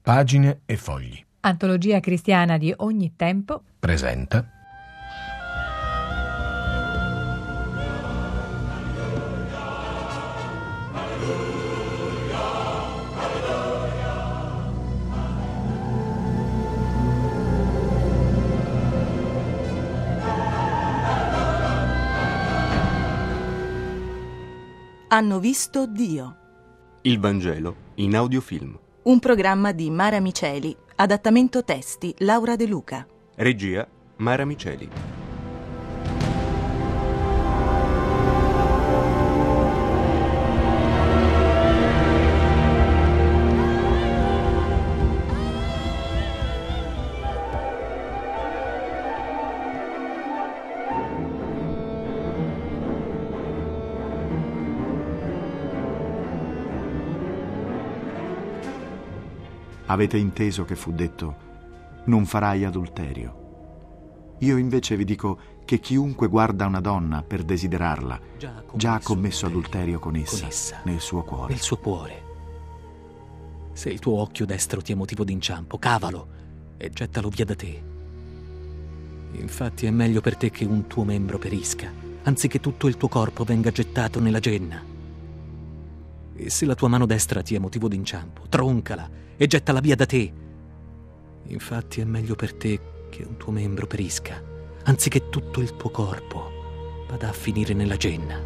Pagine e fogli. Antologia cristiana di ogni tempo. Presenta Hanno visto Dio. Il Vangelo in audiofilm. Un programma di Mara Miceli. Adattamento testi Laura De Luca. Regia Mara Miceli. Avete inteso che fu detto: non farai adulterio. Io invece vi dico che chiunque guarda una donna per desiderarla già ha commesso adulterio con essa nel suo cuore. Nel suo cuore. Se il tuo occhio destro ti è motivo d'inciampo, cavalo e gettalo via da te. Infatti è meglio per te che un tuo membro perisca, anziché tutto il tuo corpo venga gettato nella genna. E se la tua mano destra ti è motivo d'inciampo, troncala e gettala via da te. Infatti è meglio per te che un tuo membro perisca, anziché tutto il tuo corpo vada a finire nella genna.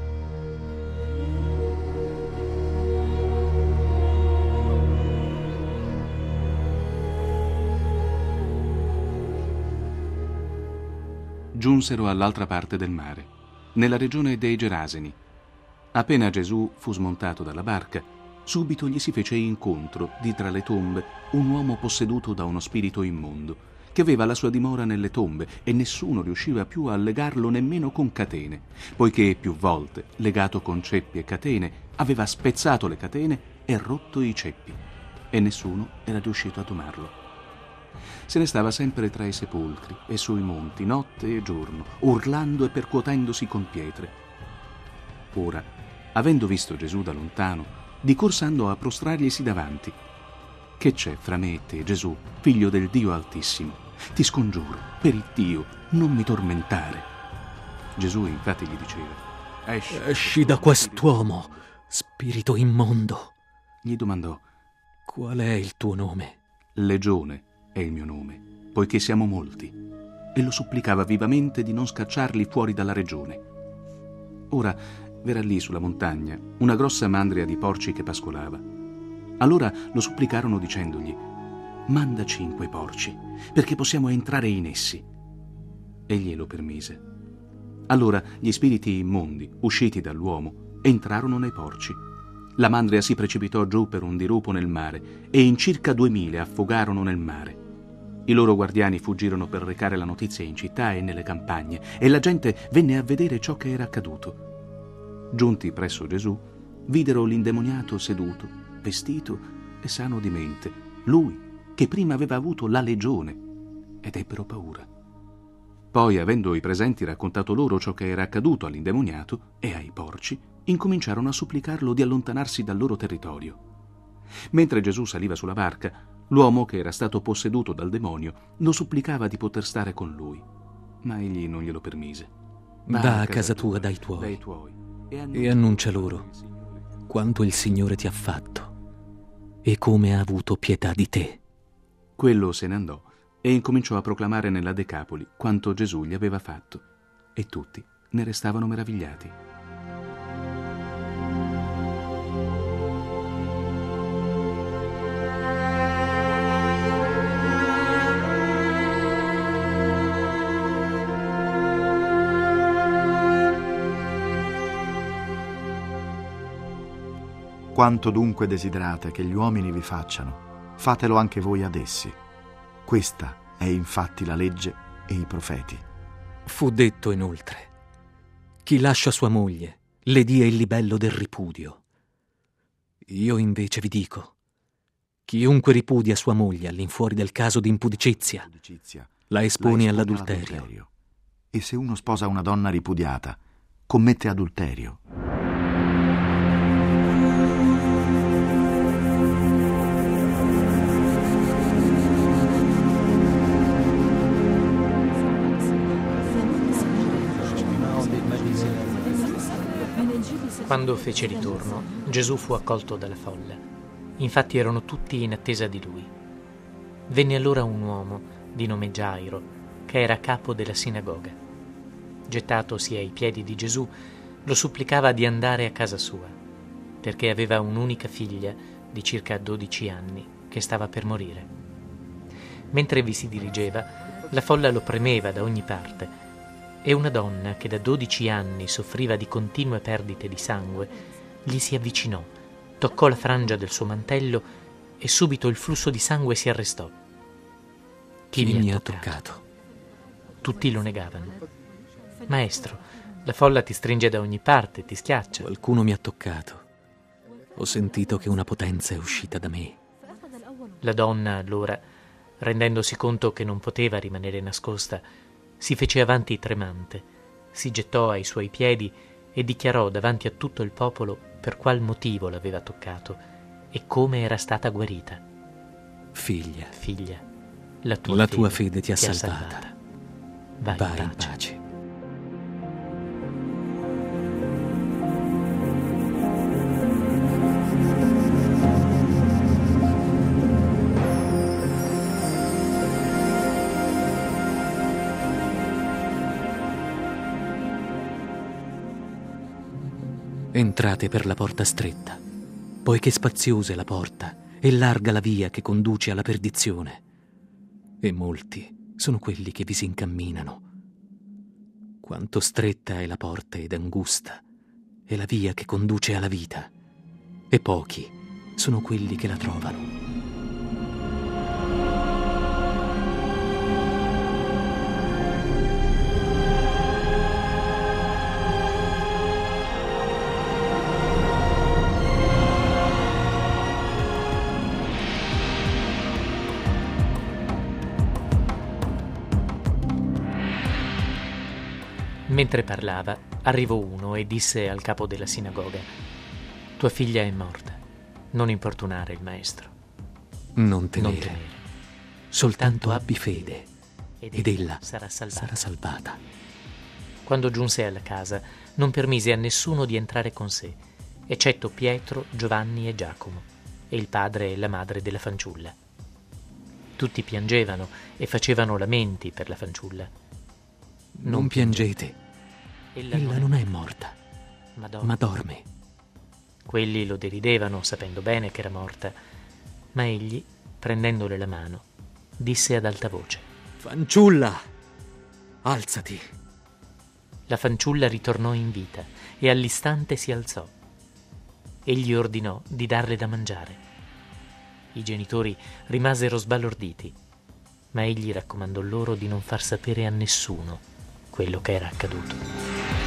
Giunsero all'altra parte del mare, nella regione dei Geraseni. Appena Gesù fu smontato dalla barca, subito gli si fece incontro, di tra le tombe, un uomo posseduto da uno spirito immondo, che aveva la sua dimora nelle tombe, e nessuno riusciva più a legarlo nemmeno con catene, poiché più volte, legato con ceppi e catene, aveva spezzato le catene e rotto i ceppi, e nessuno era riuscito a domarlo. Se ne stava sempre tra i sepolcri e sui monti, notte e giorno, urlando e percuotendosi con pietre. Ora, avendo visto Gesù da lontano, di corsa andò a prostrarglisi davanti. Che c'è fra me e te, Gesù, figlio del Dio Altissimo? Ti scongiuro, per il Dio, non mi tormentare. Gesù infatti gli diceva: Esci da quest'uomo, spirito immondo. Gli domandò: Qual è il tuo nome? Legione è il mio nome, poiché siamo molti. E lo supplicava vivamente di non scacciarli fuori dalla regione. Ora v'era lì sulla montagna una grossa mandria di porci che pascolava. Allora lo supplicarono dicendogli: mandaci in quei porci, perché possiamo entrare in essi. E glielo permise. Allora gli spiriti immondi, usciti dall'uomo, entrarono nei porci. La mandria si precipitò giù per un dirupo nel mare, e in circa 2000 affogarono nel mare. I loro guardiani fuggirono per recare la notizia in città e nelle campagne, e la gente venne a vedere ciò che era accaduto. Giunti presso Gesù, videro l'indemoniato seduto, vestito e sano di mente, lui che prima aveva avuto la legione, ed ebbero paura. Poi, avendo i presenti raccontato loro ciò che era accaduto all'indemoniato e ai porci, incominciarono a supplicarlo di allontanarsi dal loro territorio. Mentre Gesù saliva sulla barca, l'uomo che era stato posseduto dal demonio lo supplicava di poter stare con lui, ma egli non glielo permise. Va a casa tua dai tuoi e annuncia loro quanto il Signore ti ha fatto e come ha avuto pietà di te. Quello se ne andò e incominciò a proclamare nella Decapoli quanto Gesù gli aveva fatto, e tutti ne restavano meravigliati. Quanto dunque desiderate che gli uomini vi facciano, fatelo anche voi ad essi. Questa è infatti la legge e i profeti. Fu detto inoltre: chi lascia sua moglie le dia il libello del ripudio. Io invece vi dico: chiunque ripudia sua moglie all'infuori del caso di impudicizia la espone all'adulterio. E se uno sposa una donna ripudiata, commette adulterio. Quando fece ritorno, Gesù fu accolto dalla folla. Infatti erano tutti in attesa di lui. Venne allora un uomo di nome Gairo, che era capo della sinagoga. Gettatosi ai piedi di Gesù, lo supplicava di andare a casa sua, perché aveva un'unica figlia di circa 12 anni che stava per morire. Mentre vi si dirigeva, la folla lo premeva da ogni parte e una donna che da 12 anni soffriva di continue perdite di sangue gli si avvicinò, toccò la frangia del suo mantello e subito il flusso di sangue si arrestò. Chi mi ha toccato? Tutti lo negavano. Maestro, la folla ti stringe da ogni parte, ti schiaccia. Qualcuno mi ha toccato. Ho sentito che una potenza è uscita da me. La donna allora, rendendosi conto che non poteva rimanere nascosta, si fece avanti tremante, si gettò ai suoi piedi e dichiarò davanti a tutto il popolo per qual motivo l'aveva toccato e come era stata guarita. Figlia, la tua fede ti ha salvata. Vai in pace. Entrate per la porta stretta, poiché spaziosa è la porta e larga la via che conduce alla perdizione, e molti sono quelli che vi si incamminano. Quanto stretta è la porta ed angusta è la via che conduce alla vita, e pochi sono quelli che la trovano. Mentre parlava, arrivò uno e disse al capo della sinagoga: tua figlia è morta, non importunare il maestro. Non temere. Soltanto abbi fede ed ella sarà salvata. Quando giunse alla casa, non permise a nessuno di entrare con sé, eccetto Pietro, Giovanni e Giacomo, e il padre e la madre della fanciulla. Tutti piangevano e facevano lamenti per la fanciulla. Non piangete. Ella non è morta, ma dorme. Quelli lo deridevano, sapendo bene che era morta, ma egli, prendendole la mano, disse ad alta voce: Fanciulla, alzati. La fanciulla ritornò in vita e all'istante si alzò. Egli ordinò di darle da mangiare. I genitori rimasero sbalorditi, ma egli raccomandò loro di non far sapere a nessuno quello che era accaduto.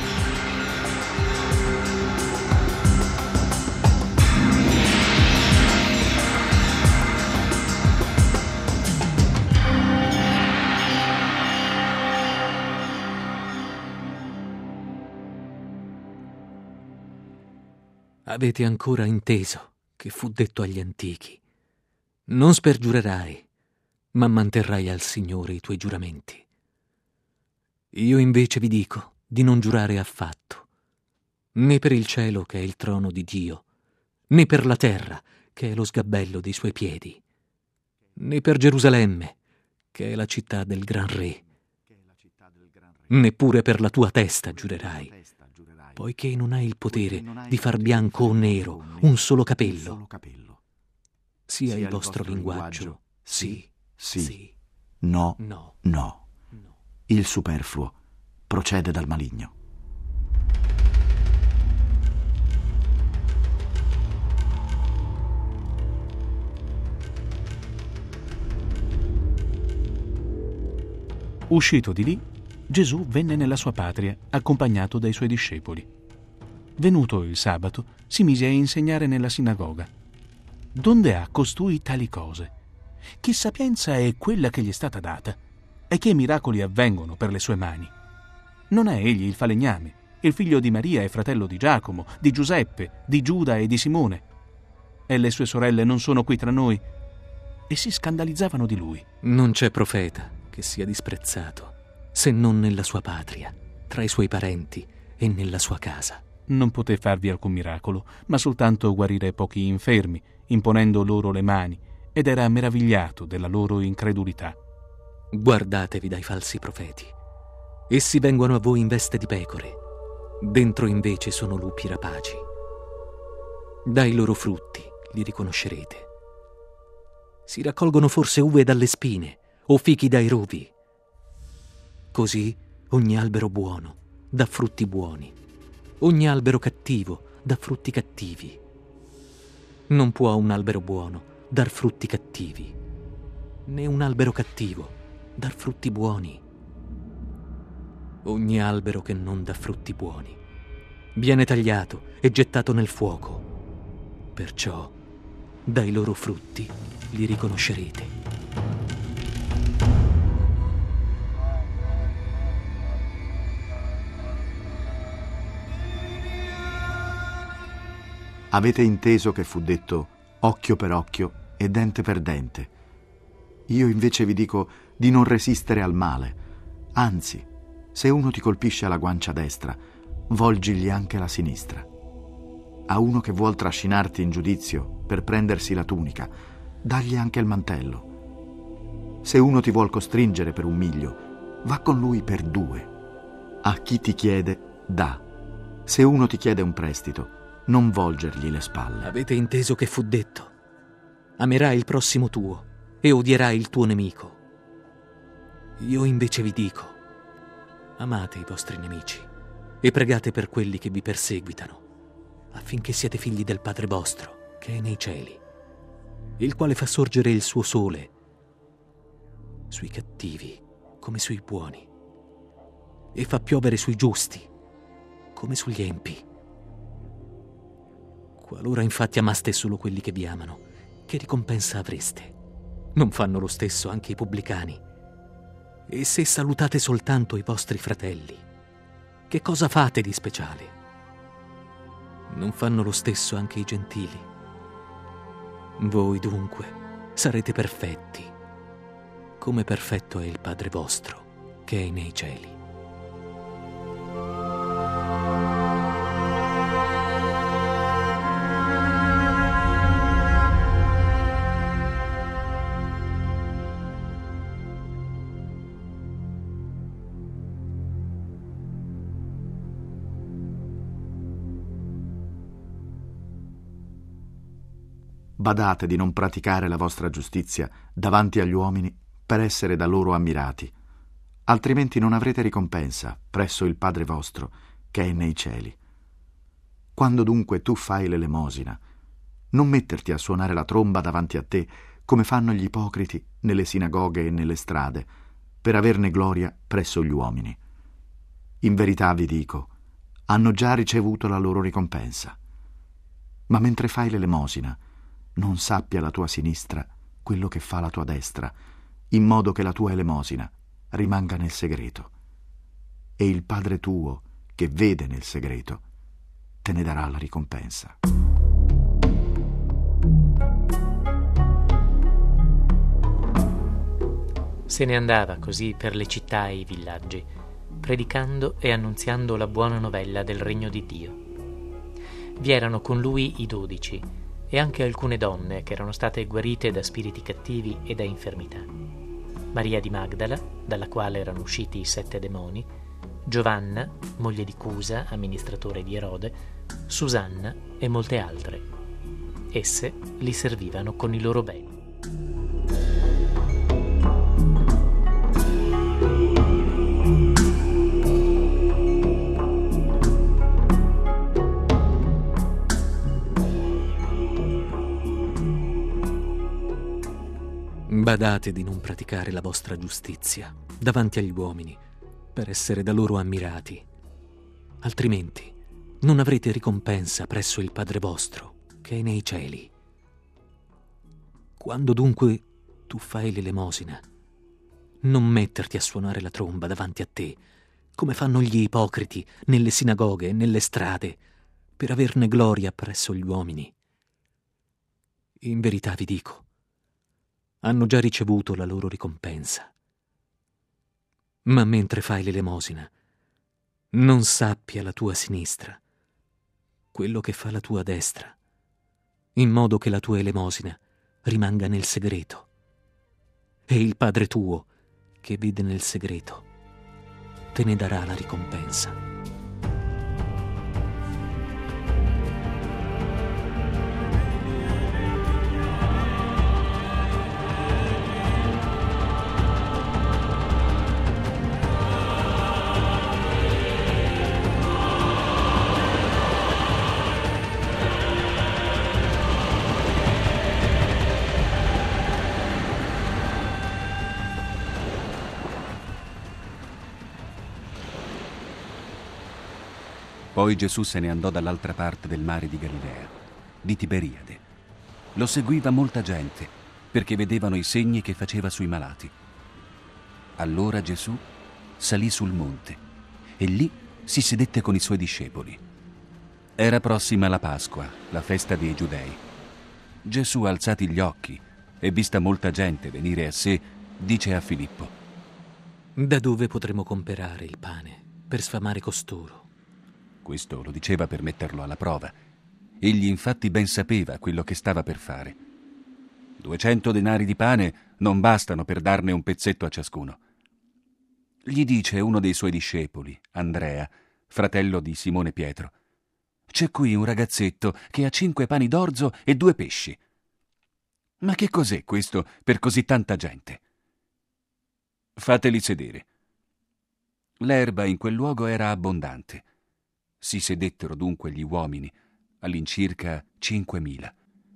Avete ancora inteso che fu detto agli antichi: non spergiurerai, ma manterrai al Signore i tuoi giuramenti. Io invece vi dico di non giurare affatto, né per il cielo che è il trono di Dio, né per la terra che è lo sgabello dei suoi piedi, né per Gerusalemme che è la città del gran re. Neppure per la tua testa giurerai, poiché non hai il potere di far bianco o nero un solo capello. Sia il vostro linguaggio sì, no. Il superfluo procede dal maligno. Uscito di lì, Gesù venne nella sua patria, accompagnato dai suoi discepoli. Venuto il sabato, si mise a insegnare nella sinagoga. Donde ha costui tali cose? Che sapienza è quella che gli è stata data? E che miracoli avvengono per le sue mani? Non è egli il falegname, il figlio di Maria e fratello di Giacomo, di Giuseppe, di Giuda e di Simone? E le sue sorelle non sono qui tra noi? E si scandalizzavano di lui. Non c'è profeta che sia disprezzato, se non nella sua patria, tra i suoi parenti e nella sua casa. non poté farvi alcun miracolo, ma soltanto guarire pochi infermi, imponendo loro le mani, ed era meravigliato della loro incredulità. Guardatevi dai falsi profeti. Essi vengono a voi in veste di pecore, dentro invece sono lupi rapaci. Dai loro frutti li riconoscerete. Si raccolgono forse uve dalle spine o fichi dai rovi. Così ogni albero buono dà frutti buoni, ogni albero cattivo dà frutti cattivi. Non può un albero buono dar frutti cattivi, né un albero cattivo dar frutti buoni. Ogni albero che non dà frutti buoni viene tagliato e gettato nel fuoco. Perciò dai loro frutti li riconoscerete. Avete inteso che fu detto occhio per occhio e dente per dente. Io invece vi dico di non resistere al male. Anzi, se uno ti colpisce alla guancia destra, volgigli anche la sinistra. A uno che vuol trascinarti in giudizio per prendersi la tunica, dagli anche il mantello. Se uno ti vuol costringere per un miglio, va con lui per 2. A chi ti chiede, dà. Se uno ti chiede un prestito, non volgergli le spalle. Avete inteso che fu detto: amerai il prossimo tuo e odierai il tuo nemico. Io invece vi dico: amate i vostri nemici e pregate per quelli che vi perseguitano, affinché siate figli del Padre vostro che è nei cieli, il quale fa sorgere il suo sole sui cattivi come sui buoni e fa piovere sui giusti come sugli empi. Qualora infatti amaste solo quelli che vi amano, che ricompensa avreste? Non fanno lo stesso anche i pubblicani? E se salutate soltanto i vostri fratelli, che cosa fate di speciale? Non fanno lo stesso anche i gentili? Voi dunque sarete perfetti, come perfetto è il Padre vostro che è nei cieli. Badate di non praticare la vostra giustizia davanti agli uomini per essere da loro ammirati, altrimenti non avrete ricompensa presso il Padre vostro che è nei cieli. Quando dunque tu fai l'elemosina, non metterti a suonare la tromba davanti a te come fanno gli ipocriti nelle sinagoghe e nelle strade, per averne gloria presso gli uomini. In verità vi dico, hanno già ricevuto la loro ricompensa. Ma mentre fai l'elemosina, non sappia la tua sinistra quello che fa la tua destra, in modo che la tua elemosina rimanga nel segreto. E il Padre tuo, che vede nel segreto, te ne darà la ricompensa. Se ne andava così per le città e i villaggi, predicando e annunziando la buona novella del regno di Dio. Vi erano con lui i 12 e anche alcune donne che erano state guarite da spiriti cattivi e da infermità. Maria di Magdala, dalla quale erano usciti i 7 demoni, Giovanna, moglie di Cusa, amministratore di Erode, Susanna e molte altre. Esse li servivano con i loro beni. Badate di non praticare la vostra giustizia davanti agli uomini per essere da loro ammirati, altrimenti non avrete ricompensa presso il Padre vostro che è nei cieli. Quando dunque tu fai l'elemosina, non metterti a suonare la tromba davanti a te, come fanno gli ipocriti nelle sinagoghe e nelle strade, per averne gloria presso gli uomini. In verità vi dico, hanno già ricevuto la loro ricompensa. Ma mentre fai l'elemosina, non sappia la tua sinistra quello che fa la tua destra, in modo che la tua elemosina rimanga nel segreto. E il Padre tuo, che vede nel segreto, te ne darà la ricompensa. Poi Gesù se ne andò dall'altra parte del mare di Galilea, di Tiberiade. Lo seguiva molta gente, perché vedevano i segni che faceva sui malati. Allora Gesù salì sul monte e lì si sedette con i suoi discepoli. Era prossima la Pasqua, la festa dei Giudei. Gesù, alzati gli occhi e vista molta gente venire a sé, dice a Filippo: Da dove potremo comperare il pane per sfamare costoro? Questo lo diceva per metterlo alla prova. Egli infatti ben sapeva quello che stava per fare. 200 denari di pane non bastano per darne un pezzetto a ciascuno. Gli dice uno dei suoi discepoli, Andrea, fratello di Simone Pietro: c'è qui un ragazzetto che ha 5 pani d'orzo e 2 pesci. Ma che cos'è questo per così tanta gente? Fateli sedere. L'erba in quel luogo era abbondante. Si sedettero dunque gli uomini, all'incirca 5.000.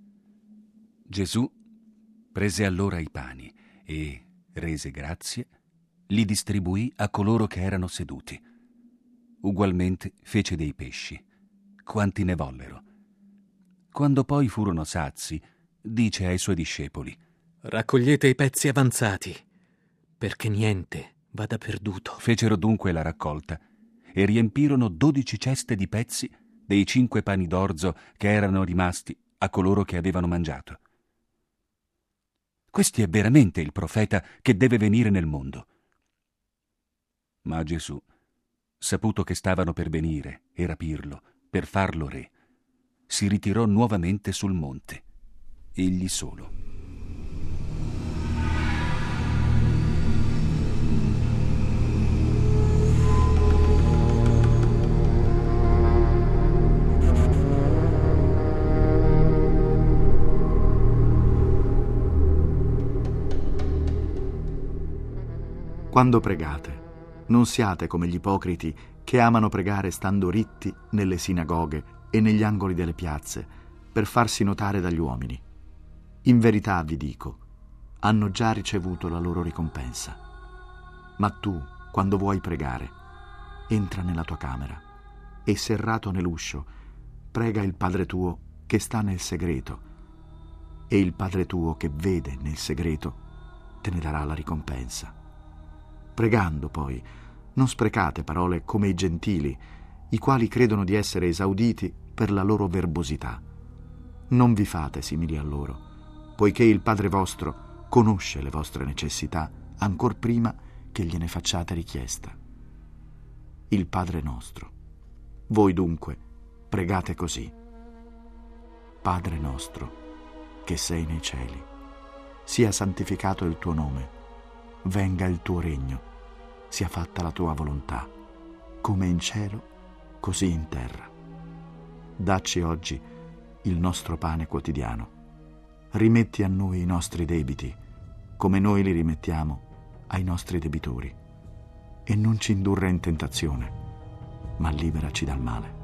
Gesù prese allora i pani e, rese grazie, li distribuì a coloro che erano seduti. Ugualmente fece dei pesci, quanti ne vollero. Quando poi furono sazi, dice ai suoi discepoli: Raccogliete i pezzi avanzati, perché niente vada perduto. Fecero dunque la raccolta e riempirono 12 ceste di pezzi dei 5 pani d'orzo che erano rimasti a coloro che avevano mangiato. Questi è veramente il profeta che deve venire nel mondo. Ma Gesù, saputo che stavano per venire e rapirlo, per farlo re, si ritirò nuovamente sul monte, egli solo. Quando pregate, non siate come gli ipocriti che amano pregare stando ritti nelle sinagoghe e negli angoli delle piazze per farsi notare dagli uomini. In verità vi dico, hanno già ricevuto la loro ricompensa. Ma tu, quando vuoi pregare, entra nella tua camera e, serrato nell'uscio, prega il Padre tuo che sta nel segreto, e il Padre tuo che vede nel segreto te ne darà la ricompensa. Pregando poi, non sprecate parole come i gentili, i quali credono di essere esauditi per la loro verbosità. Non vi fate simili a loro, poiché il Padre vostro conosce le vostre necessità ancor prima che gliene facciate richiesta. Il Padre nostro. Voi dunque pregate così: Padre nostro, che sei nei cieli, sia santificato il tuo nome. Venga il tuo regno, sia fatta la tua volontà, come in cielo, così in terra. Dacci oggi il nostro pane quotidiano. Rimetti a noi i nostri debiti, come noi li rimettiamo ai nostri debitori. E non ci indurre in tentazione, ma liberaci dal male.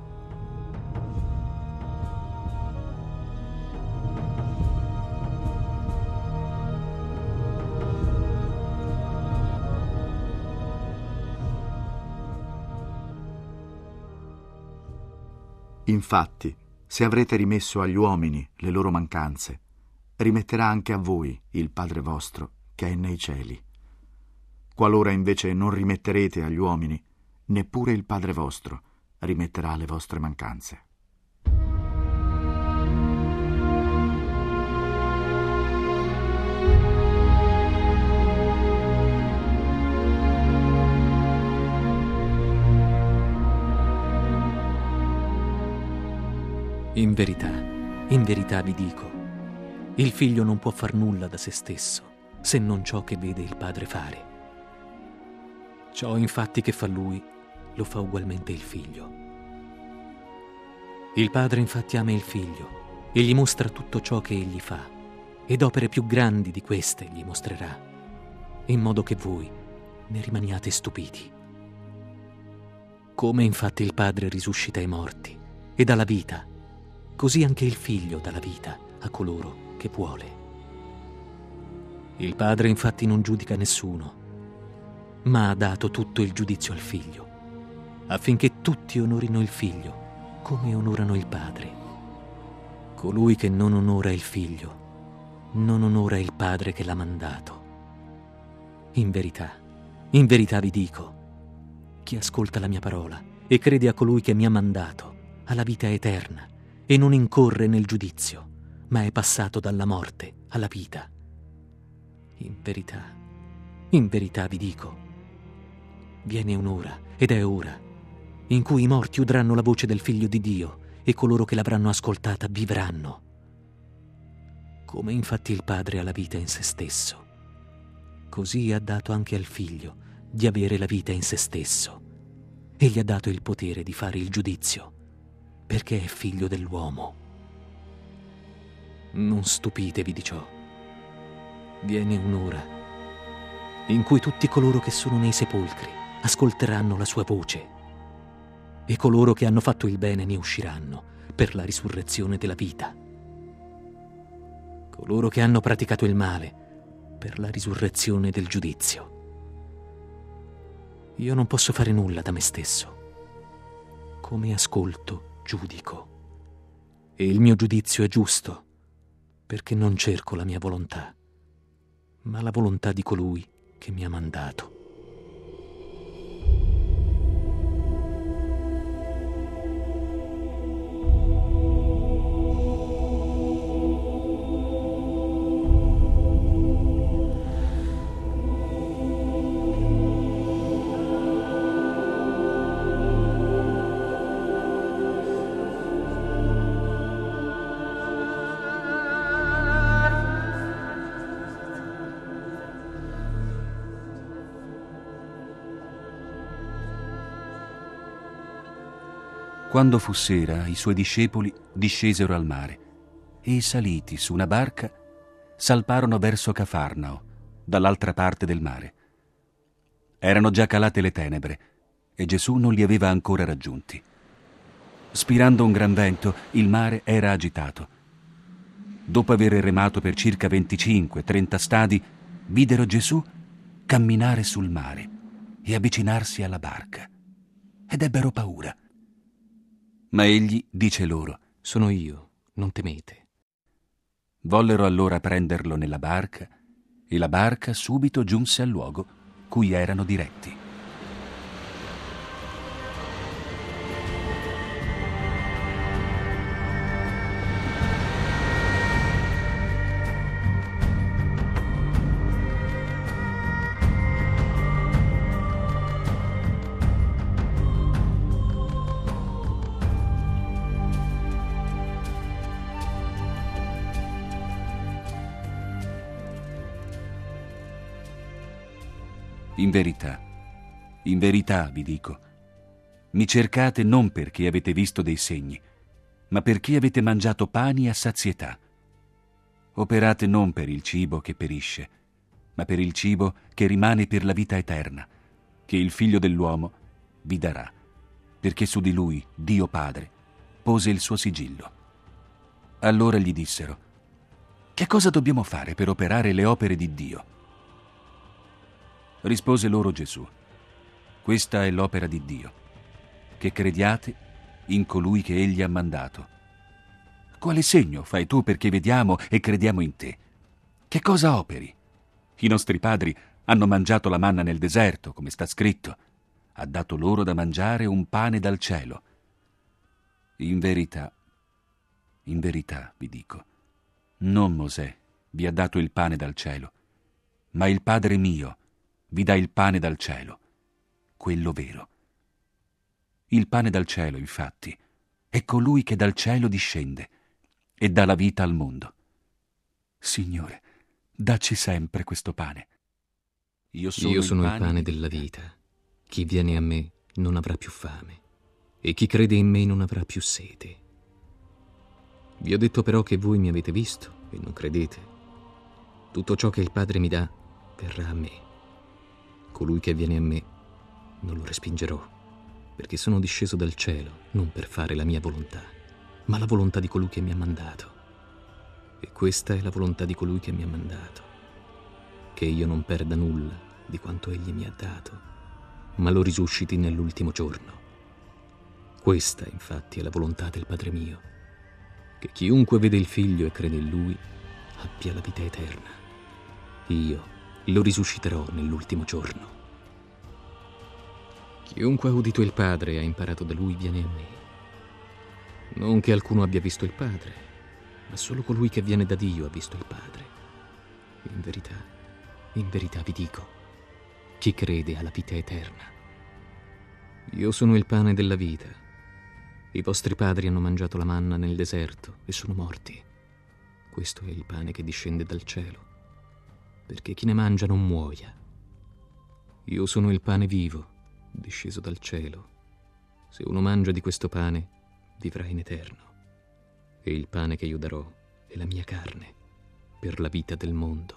Infatti, se avrete rimesso agli uomini le loro mancanze, rimetterà anche a voi il Padre vostro che è nei cieli. Qualora invece non rimetterete agli uomini, neppure il Padre vostro rimetterà le vostre mancanze. In verità vi dico, il figlio non può far nulla da se stesso, se non ciò che vede il padre fare. Ciò infatti che fa lui, lo fa ugualmente il figlio. Il padre infatti ama il figlio e gli mostra tutto ciò che egli fa, ed opere più grandi di queste gli mostrerà, in modo che voi ne rimaniate stupiti. Come infatti il padre risuscita i morti e dà la vita, così anche il figlio dà la vita a coloro che vuole. Il padre infatti non giudica nessuno, ma ha dato tutto il giudizio al figlio, affinché tutti onorino il figlio come onorano il padre. Colui che non onora il figlio non onora il padre che l'ha mandato. In verità vi dico, chi ascolta la mia parola e crede a colui che mi ha mandato ha la vita eterna e non incorre nel giudizio, ma è passato dalla morte alla vita. In verità vi dico, viene un'ora, ed è ora, in cui i morti udranno la voce del Figlio di Dio e coloro che l'avranno ascoltata vivranno. Come infatti il Padre ha la vita in se stesso, così ha dato anche al Figlio di avere la vita in se stesso, e gli ha dato il potere di fare il giudizio, perché è figlio dell'uomo. Non stupitevi di ciò. Viene un'ora in cui tutti coloro che sono nei sepolcri ascolteranno la sua voce, e coloro che hanno fatto il bene ne usciranno per la risurrezione della vita. Coloro che hanno praticato il male per la risurrezione del giudizio. Io non posso fare nulla da me stesso. Come ascolto, giudico. E il mio giudizio è giusto, perché non cerco la mia volontà, ma la volontà di colui che mi ha mandato. Quando fu sera, i suoi discepoli discesero al mare e, saliti su una barca, salparono verso Cafarnao, dall'altra parte del mare. Erano già calate le tenebre e Gesù non li aveva ancora raggiunti. Spirando un gran vento, il mare era agitato. Dopo aver remato per circa 25-30 stadi, videro Gesù camminare sul mare e avvicinarsi alla barca, ed ebbero paura. Ma egli dice loro: Sono io, non temete. Vollero allora prenderlo nella barca, e la barca subito giunse al luogo cui erano diretti. In verità vi dico, mi cercate non perché avete visto dei segni, ma perché avete mangiato pani a sazietà. Operate non per il cibo che perisce, ma per il cibo che rimane per la vita eterna, che il Figlio dell'uomo vi darà, perché su di lui, Dio Padre, pose il suo sigillo. Allora gli dissero: che cosa dobbiamo fare per operare le opere di Dio? Rispose loro Gesù: questa è l'opera di Dio, che crediate in colui che egli ha mandato. Quale segno fai tu perché vediamo e crediamo in te? Che cosa operi? I nostri padri hanno mangiato la manna nel deserto, come sta scritto. Ha dato loro da mangiare un pane dal cielo. In verità vi dico, non Mosè vi ha dato il pane dal cielo, ma il Padre mio vi dà il pane dal cielo, quello vero. Il pane dal cielo, infatti, è colui che dal cielo discende e dà la vita al mondo. Signore, dacci sempre questo pane. Io sono il pane della vita. Chi viene a me non avrà più fame, e chi crede in me non avrà più sete. Vi ho detto però che voi mi avete visto e non credete. Tutto ciò che il Padre mi dà verrà a me. Colui che viene a me non lo respingerò, perché sono disceso dal cielo non per fare la mia volontà, ma la volontà di colui che mi ha mandato. E questa è la volontà di colui che mi ha mandato, che io non perda nulla di quanto egli mi ha dato, ma lo risusciti nell'ultimo giorno. Questa, infatti, è la volontà del Padre mio, che chiunque vede il Figlio e crede in Lui abbia la vita eterna. Io lo risusciterò nell'ultimo giorno. Chiunque ha udito il Padre e ha imparato da Lui viene a me. Non che alcuno abbia visto il Padre, ma solo colui che viene da Dio ha visto il Padre. In verità vi dico, chi crede ha la vita eterna. Io sono il pane della vita. I vostri padri hanno mangiato la manna nel deserto e sono morti. Questo è il pane che discende dal cielo, perché chi ne mangia non muoia. Io sono il pane vivo, disceso dal cielo. Se uno mangia di questo pane, vivrà in eterno. E il pane che io darò è la mia carne, per la vita del mondo.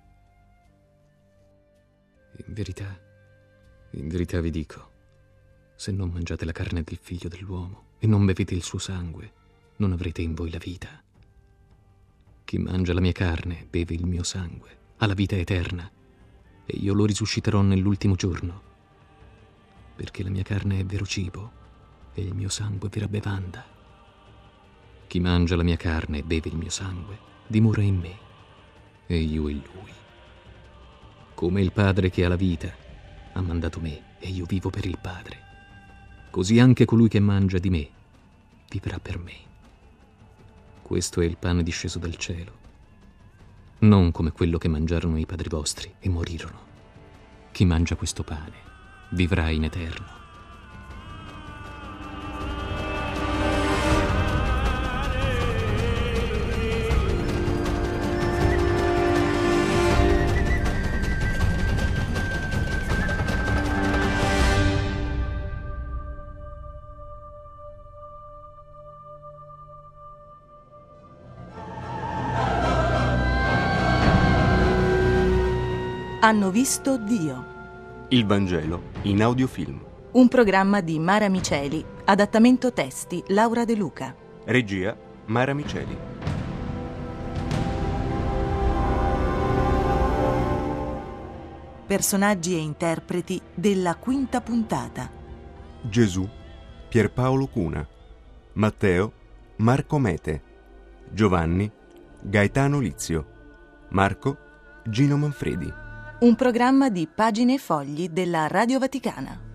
In verità vi dico, se non mangiate la carne del Figlio dell'uomo e non bevete il suo sangue, non avrete in voi la vita. Chi mangia la mia carne, beve il mio sangue, ha la vita eterna, e io lo risusciterò nell'ultimo giorno. Perché la mia carne è vero cibo e il mio sangue vera bevanda. Chi mangia la mia carne e beve il mio sangue dimora in me, e io in lui. Come il Padre che ha la vita ha mandato me, e io vivo per il Padre, così anche colui che mangia di me vivrà per me. Questo è il pane disceso dal cielo, non come quello che mangiarono i padri vostri e morirono. Chi mangia questo pane vivrà in eterno. Hanno visto Dio. Il Vangelo in audiofilm. Un programma di Mara Miceli. Adattamento testi Laura De Luca. Regia Mara Miceli. Personaggi e interpreti della quinta puntata. Gesù Pierpaolo Cuna. Matteo Marco Mete. Giovanni Gaetano Lizio. Marco Gino Manfredi. Un programma di Pagine e Fogli della Radio Vaticana.